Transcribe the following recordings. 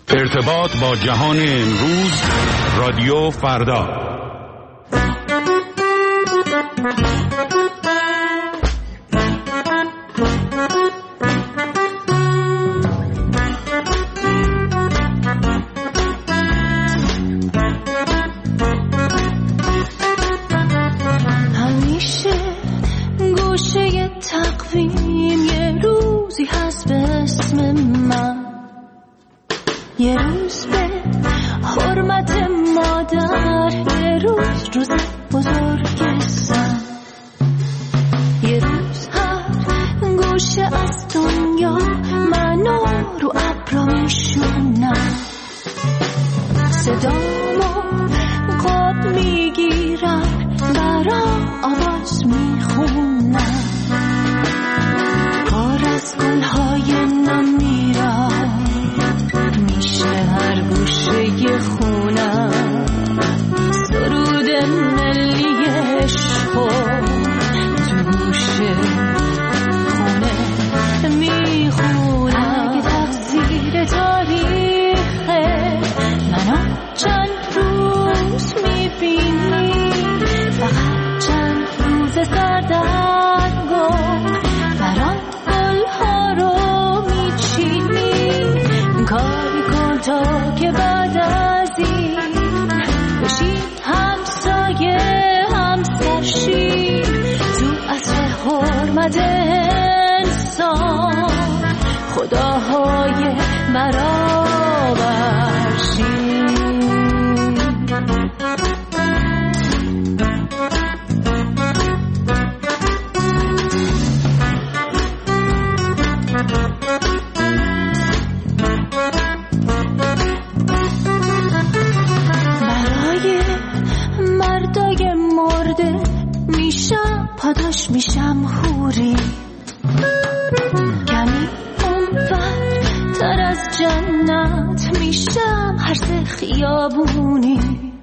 ارتباط با جهان امروز، رادیو فردا. همیشه گوشه تقویم یه روزی هست به اسم من، یه روز به حرمت مادر، یه روز بزرگ سن، یه روز هر گوشه از دنیا منو رو ابرا میشونم، صدامو قاب میگیرم، برام آواز میخونم، پر از گلهای نم میرم، میشه هر گوشه خونم، سرود ملی عشقو تو گوشه خونه میخونم. اگه تقصیر تاریخه منو چند روز میبینی، فقط چند روز سردرگم برام گلها رو میچینی، کاری کن تا که بعد از این بشی همسایه همسرشی، تو اصل حرمت انسان خداهای برابرشی. برای مردای مرده میشم پاداش، میشم حوری، کمی اونور تر از جنت میشم هرس خیابونی.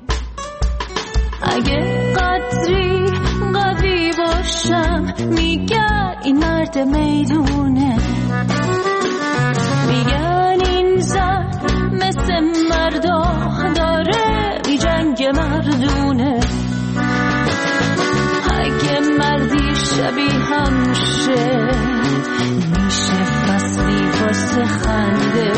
اگه قدری قوی باشم میگن این مرد میدونه، میگن این زن مثل مردا داره بی جنگ مردونه. اگه مردی شبیه همشه میشه فصلی واسه خنده،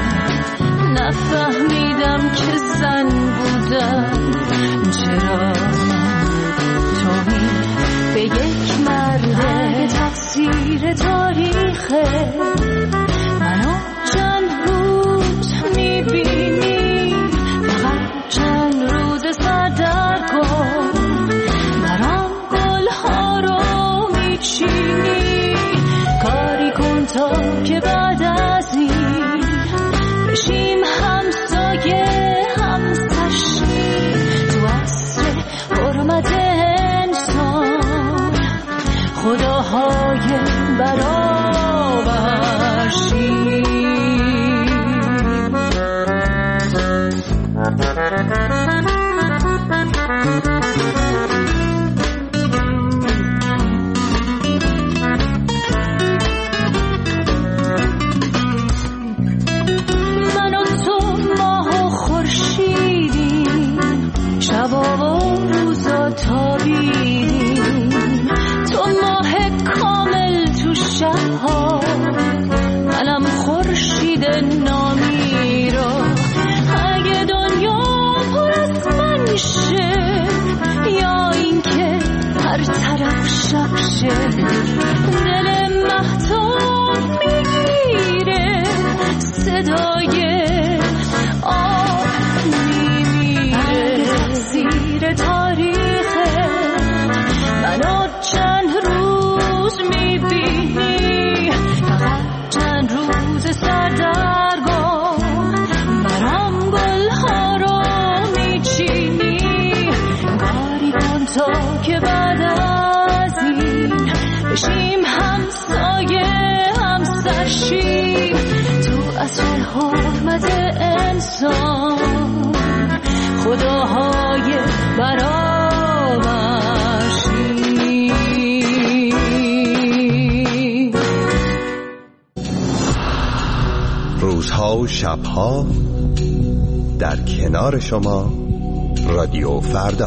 نفهمیدم که زن بودم چرا توهین به یک مرده. اگه تقصیر تاریخه منو چند روز میبینی، فقط چند روز سردرگم برام گلها رو میچینی، کاری کن تا که بعد از این بشیم همسایه همسرشی، تو اصل حرمت انسان خداهای برابرشی. من و تو ماه و خورشیدیم، شبا و روزا تابیدیم، تو ماه کامل تو شبها، منم خورشید نامیرا. اگه دنیا پر از من میشه یا اینکه هر طرف شب شه، دل مهتاب میگیره صدای آب میمیره. تقصیر تاریخه منو چند روز میبینی، فقط چند روز سردرگم برام گلها رو میچینی، کاری کن تا که بعد از این بشیم همسایه همسرشی، تو اصل حرمت انسان خداهای برابرشی. روزها و شبها در کنار شما رادیو فردا.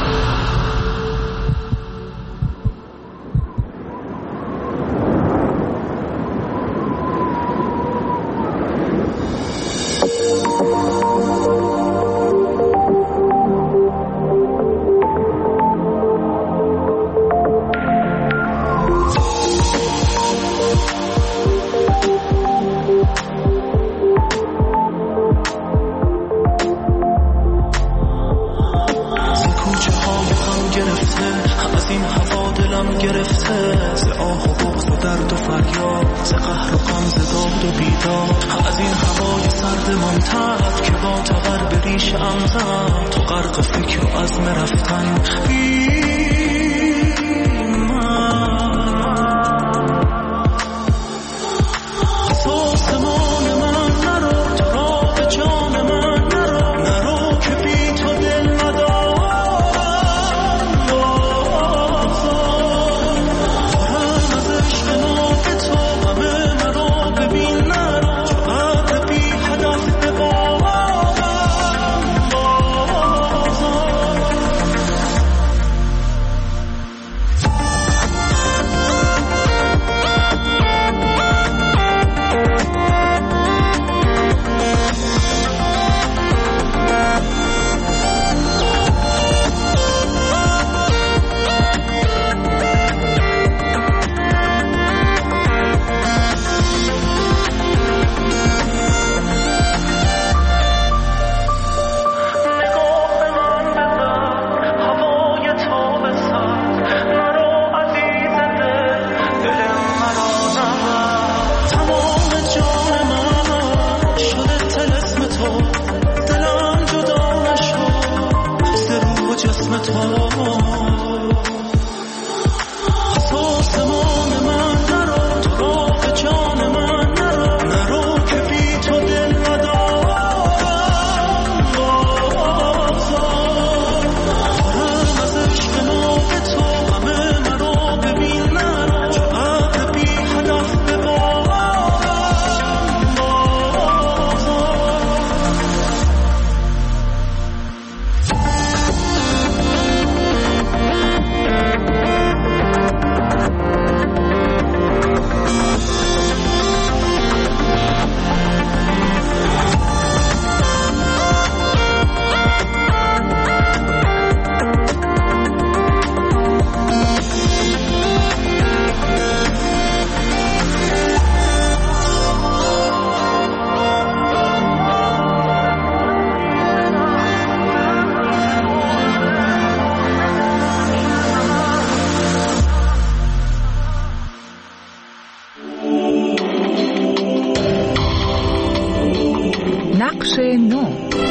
نقش نو.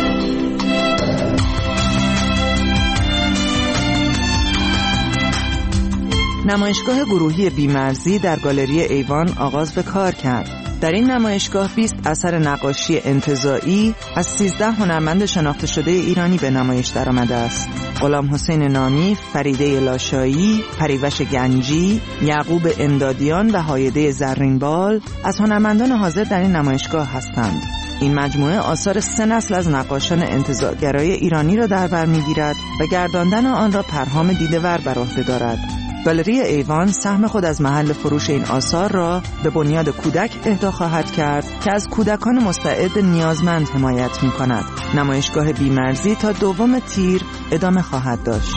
نمایشگاه گروهی بی‌مرزی در گالری ایوان آغاز به کار کرد. در این نمایشگاه 20 اثر نقاشی انتزاعی از 13 هنرمند شناخته شده ایرانی به نمایش درآمده است. غلام حسین نامی، فریده لاشایی، پریوش گنجی، یعقوب امدادیان و هایده زرینبال از هنرمندان حاضر در این نمایشگاه هستند. این مجموعه آثار 3 نسل از نقاشان انتزاع‌گرای ایرانی را در بر می‌گیرد و گرداندن آن را پرهام دیده‌ور بر عهده دارد. گالری ایوان سهم خود از محل فروش این آثار را به بنیاد کودک اهدا خواهد کرد که از کودکان مستعد نیازمند حمایت می‌کند. نمایشگاه بی‌مرزی تا 2 تیر ادامه خواهد داشت.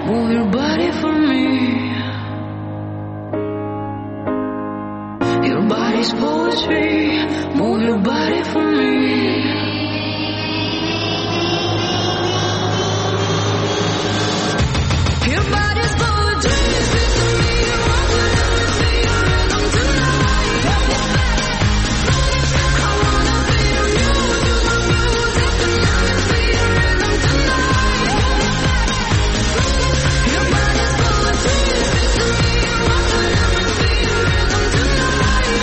Move your body for me. Your body's poetry. Move your body for me. Your body's poetry. Speak to me. Walk with me. See your rhythm tonight. I wanna feel you. Do my music tonight. See your rhythm tonight. Your body's poetry. Speak to me. Walk with me. See your rhythm tonight.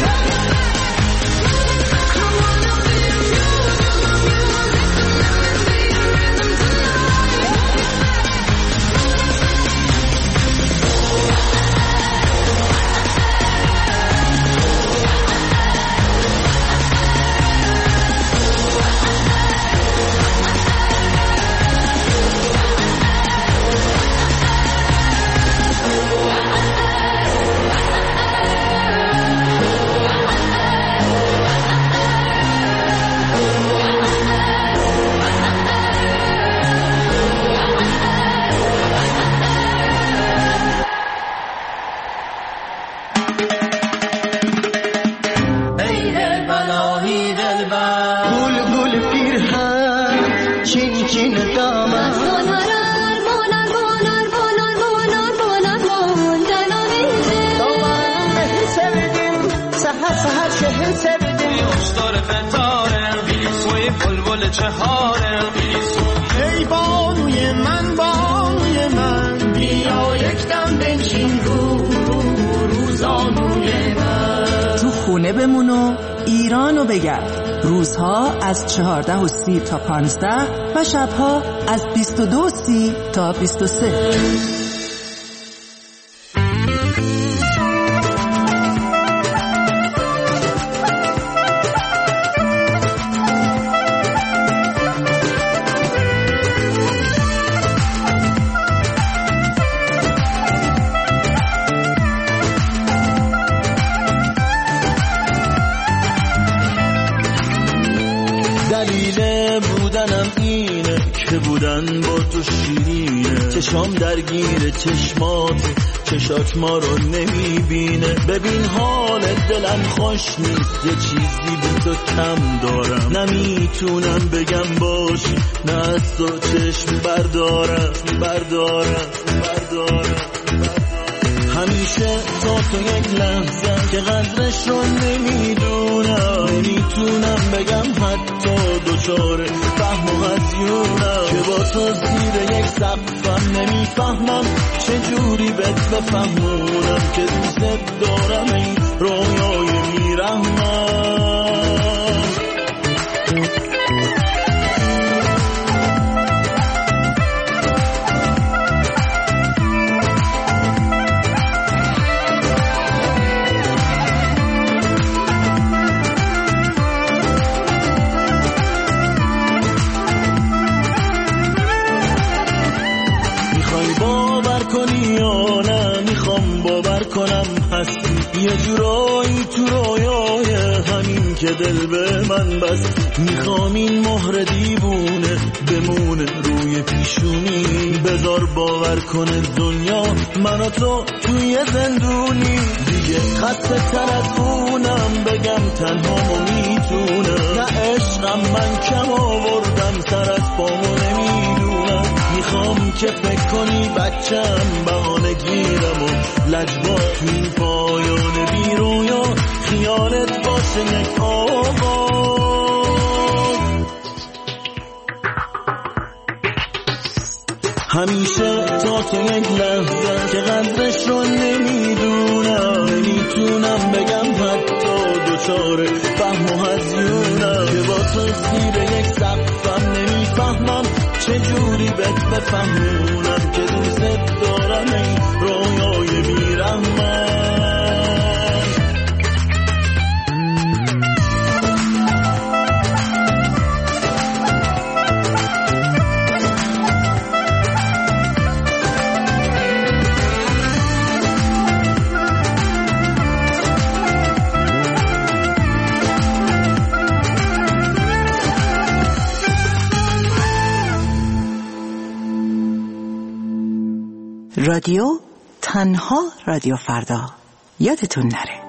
I wanna feel you. Do my music tonight. See your rhythm tonight. ای بانوی من بانوی من بیا یکدم بنشین روزانوی من تو خونه بمون و ایرانو بگرد. روزها از 14:30 تا 15 و شبها از 22:30 تا 23. بودن با تو شیرینه، چشام درگیر چشات ما رو نمیبینه. ببین حال دلم خوش نیست، یه چیزی بی تو کم دارم. نمیتونم بگم باشی، نه از تو چشم بردارم. همیشه تا تو یک لحظه که قدرش رو نمیتونم بگم حتی دوچاره فهم و هزیونم که با تو زیر یک سقفم. نمیفهمم چجوری بهت بفهمونم که دوست دارم این رویای میرحمم. یه جورایی تو رویای همین که دل به من بست. میخوام این مهر دیوونه بمونه روی پیشونی. بذار باور کنه دنیا من و تو توی زندونی. دیگه خسته تر از اونم بگم تنها میتونم. نه عشقم من کم آوردم سر از پامو نمیدونم. میخوام که فکر کنی بچم بهانه گیرم و لجبا تو این پایان بی رویا خیالت باشه یک آواز. همیشه تا تو یک لحظه که قدرش رو نمیتونم بگم حتی دوچاره فهم و هزیونم که با تو زیر یک سقفم. نمیفهمم چجوری بهت بفهمونم که دوست دارم این رویای بیرحمم. رادیو تنها رادیو فردا، یادتون نره.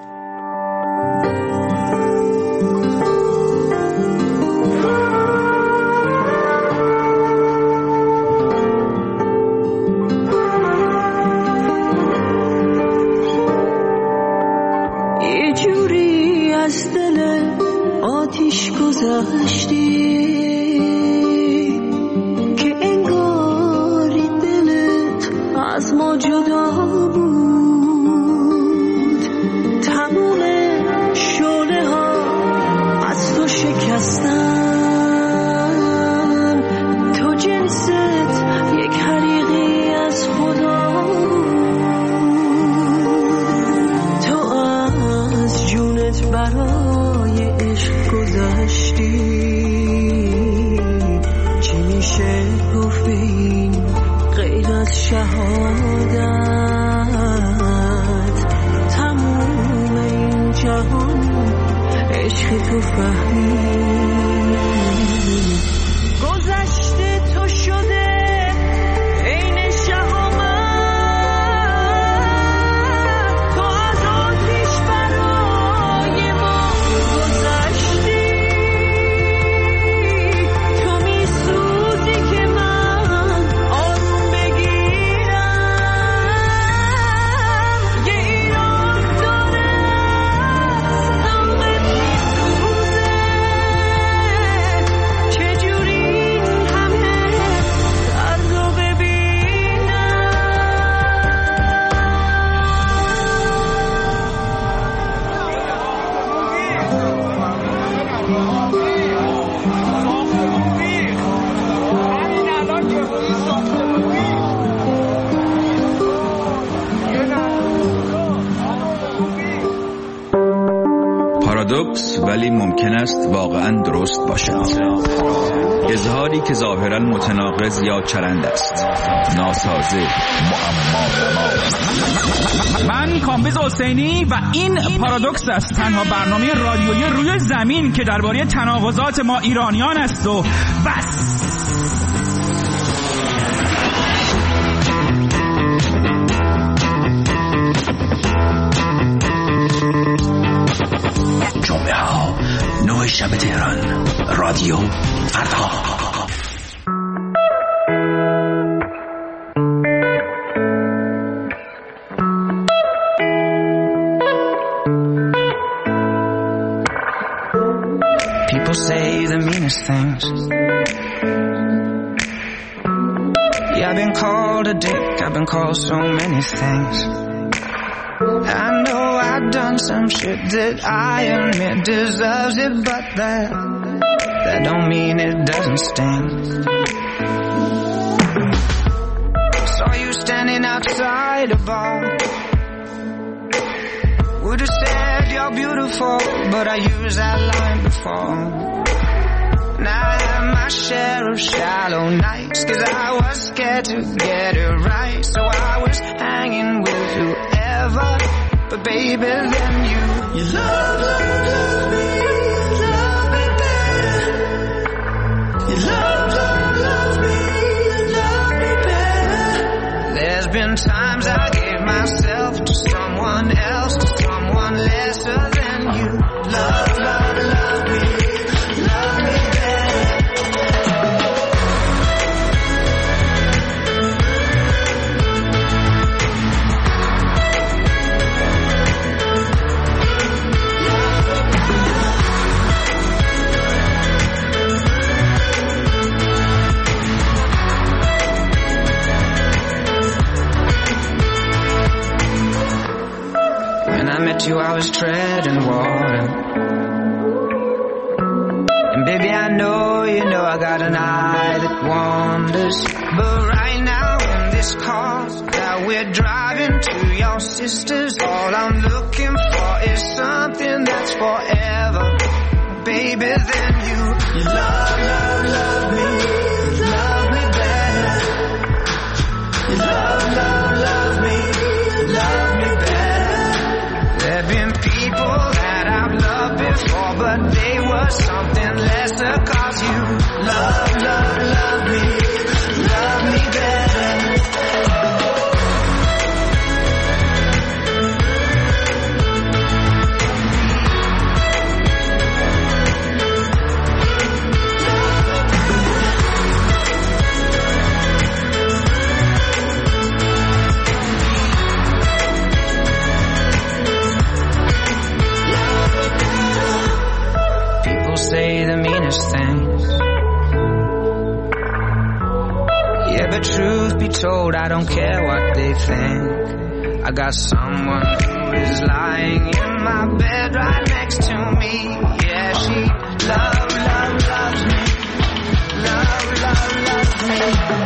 یه جوری از دل آتیش گذشتی که انگاری دلت از ما جدا بود. تموم شعله ها از تو شکستن، تو جنست یک حریقی از خدا بود. تو از جونت برای عشق گذشتی، چی میشه گفت این غیر از شهادت؟ تموم این جهان عشق تو فهمید، گذشته تو شده عین شهامت. تو از آتیش برای ما گذشتی، تو میسوزی که من آروم بگیرم. یه ایران داره داغت میسوزه، چجوری همه درد رو ببینم. پارادوکس ولی ممکن است واقعا درست باشد. اظهاری که ظاهرا متناقض یا چرند است، ناسازه، معما. من کامبیز حسینی و این پارادوکس است، تنها برنامه رادیویی روی زمین که درباره تناقضات ما ایرانیان است و بس. جمعه ها 9 شب تهران، رادیو فردا. People say the meanest things. Yeah, I've been called a dick, I've been called so many things. I know I've done some shit that I admit deserves it, but that don't mean it doesn't sting. Saw you standing outside a bar. Would've said you're beautiful, but I used that line before. Now I have my share of shallow nights, 'cause I was scared to get it right. So I was hanging with whoever, but baby then you love me, love me better. You love me, love me better. There's been times I gave myself to someone else, to someone lesser than you. Love me, love me better. When I met you, I was treading water. And baby, I know, you know I got an eye that wanders. But right now in this car that we're driving to your sister's, all I'm looking for is something that's forever. Baby, then you love me, love me better. You love me, love me better. There've been people that I've loved before, but they were something lesser. 'Cause you love me better. road, I don't care what they think. I got someone who is lying in my bed right next to me. Yeah, she loves me. Loves me.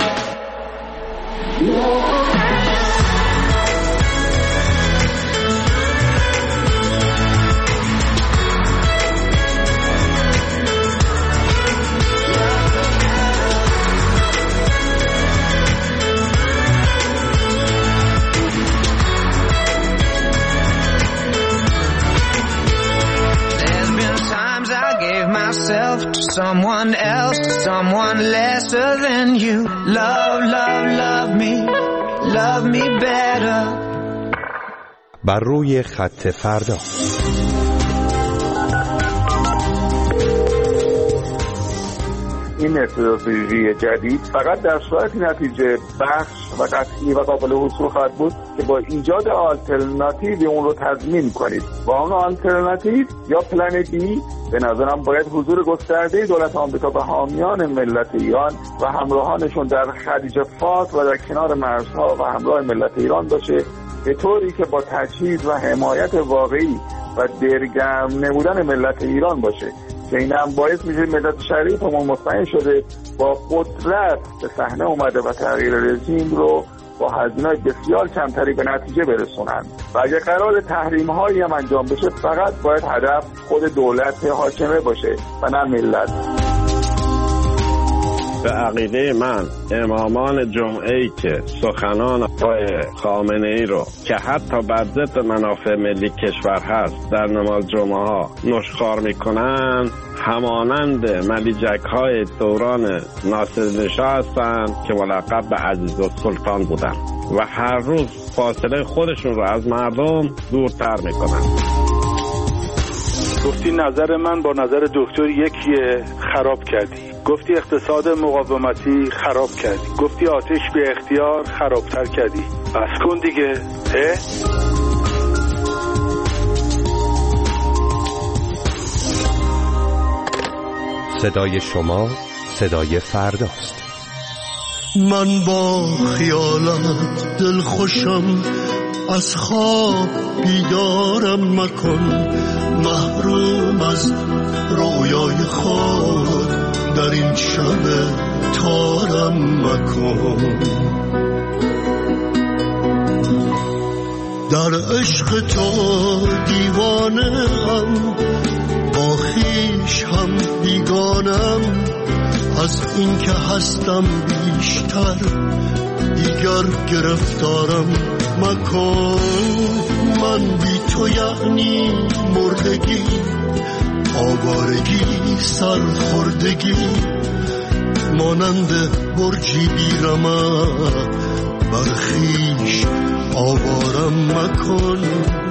Myself to someone else, to someone lesser than you. Love me better. بر روی خط فردا. این استراتژی جدید فقط در صورتی نتیجه بخش و قطعی و قابل حصول خواهد بود که با ایجاد آلترناتیو اون رو تضمین کنید. با اون آلترناتیو یا پلن بی به نظرم باید حضور گسترده دولت آمریکا و حامیان ملت ایران و همراهانشون در خلیج فارس و در کنار مرزها و همراه ملت ایران باشه، به طوری که با تجهیز و حمایت واقعی و دلگرم نمودن ملت ایران باشه که این هم باعث میشه ملت شریفمون مطمئن شده با قدرت به صحنه اومده و تغییر رژیم رو با هزینه‌های بسیار کمتری به نتیجه برسونن. و اگه قرار تحریم هایی هم انجام بشه فقط باید هدف خود دولت حاکمه باشه و نه ملت. به عقیده من امامان جمعه‌ای که سخنان آقای خامنه‌ای رو که حتی بر ضد منافع ملی کشور هست در نماز جمعه ها نشخوار میکنن، همانند ملیجک‌های دوران ناصرالدین‌شاه هستند که ملقب به عزیزالسلطان بودن و هر روز فاصله خودشون رو از مردم دورتر میکنن. گفتی نظر من با نظر دکتر یکیه، خراب کردی. گفتی اقتصاد مقاومتی، خراب کردی. گفتی آتش به اختیار، خرابتر کردی. بس کن دیگه. صدای شما صدای فرداست. من با خیالت دل خوشم، از خواب بیدارم مکن، محروم از رویای خود در این شب تارم مکن. در عشق تو دیوانه هم، با خویش هم بیگانم، از این که هستم بیشتر دیگر گرفتارم مکن. من بی تو یعنی مردگی، آوارگی، سرخوردگی، مانند برجی بیرمق بر خویش آوارم مکن.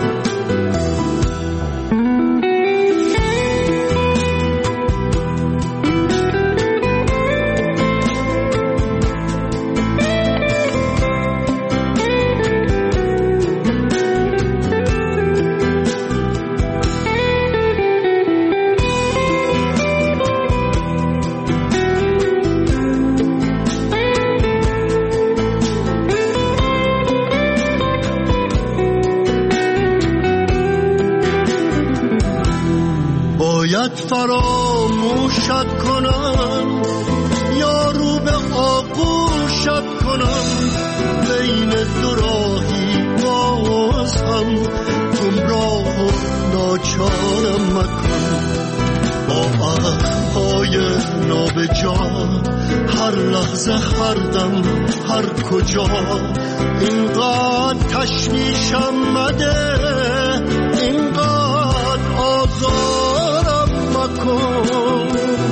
فراموشت کنم یا رو به آغوشت کنم، بین دو راهی باز هم گمراه و ناچارم مکن. با عهدهای نابجا هر لحظه هر دم هر کجا اینقدر تشویشم مده، اینقدر آزارم مکن.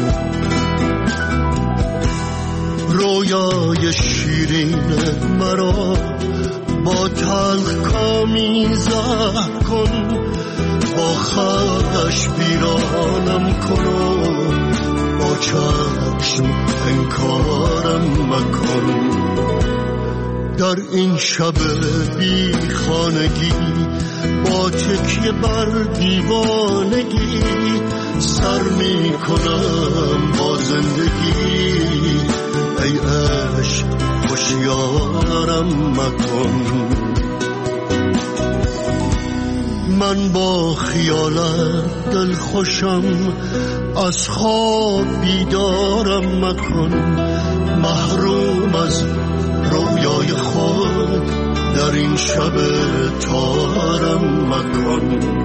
رویای شیرین مرا با تلخ کامی زهر کن، با خش بیرانم کن و با چشم انکارم مکن. در این شب بی خانگی با تکیه بر دیوانگی سر می کنم با زندگی. ای عشق هوشیارم مکن. من با خیالت دل خوشم، از خواب بیدارم مکن. محروم از رویای خود در این شب تارم مکن.